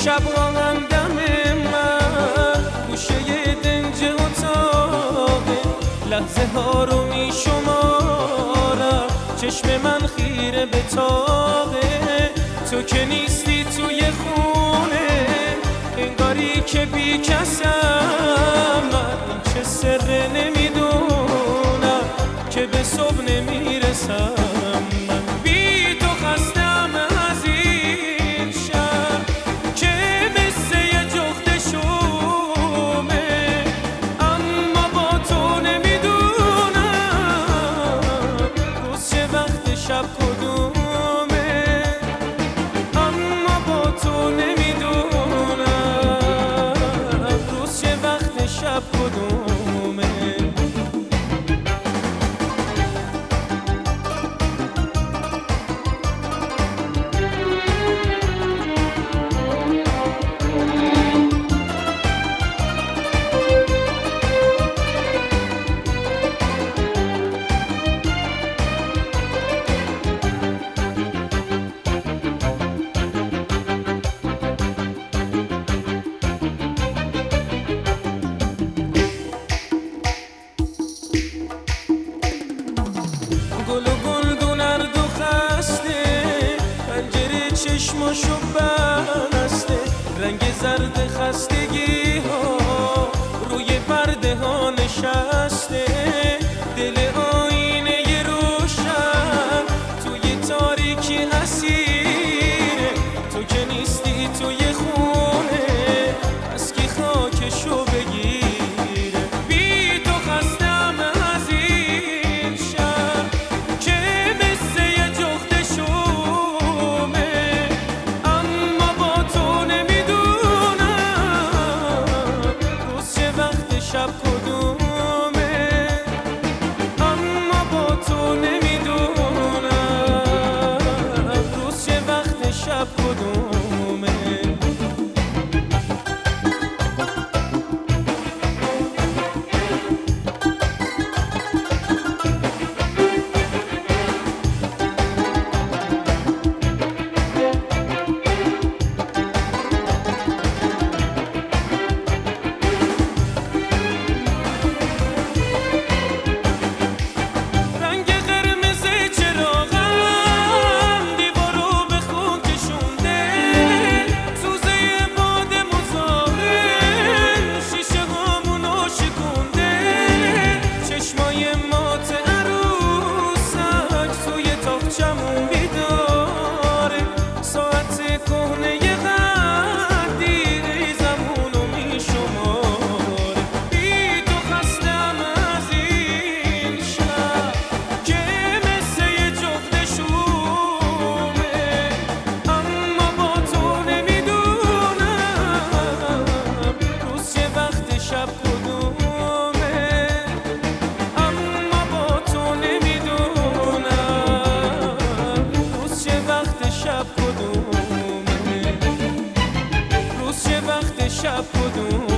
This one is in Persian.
شبها همدم من گوشه دنج اتاقه، لحظه ها رو می شمارم، چشم من خیره به تاقه. تو که نیستی توی خونه، انگاری که بی کسم، من چه سر نمیدونم که به صبح نمیرسم. من بی تو خستم از این شهر که مثل یه جغد شومه، اما با تو نمیدونم روز چه وقت شب کدومه، اما با تو نمیدونم روز چه وقت شب کدومه. گل و گلدون اردو خسته، پنجره چشماشو بسته، رنگ زرد خستگی ها روی پرده ها نشسته، دل آینه روشن توی تاریکی حسیره. تو که نیستی توی خونه، از کی خاکشو بگیره. بی تو خستم از این شهر که مثل یه جغد شومه، اما با تو نمیدونم روز چه وقت شب کدومه، اما با تو نمیدونم روز چه وقت شب کدومه. شب کدومه، روز چه وقت شب کدومه.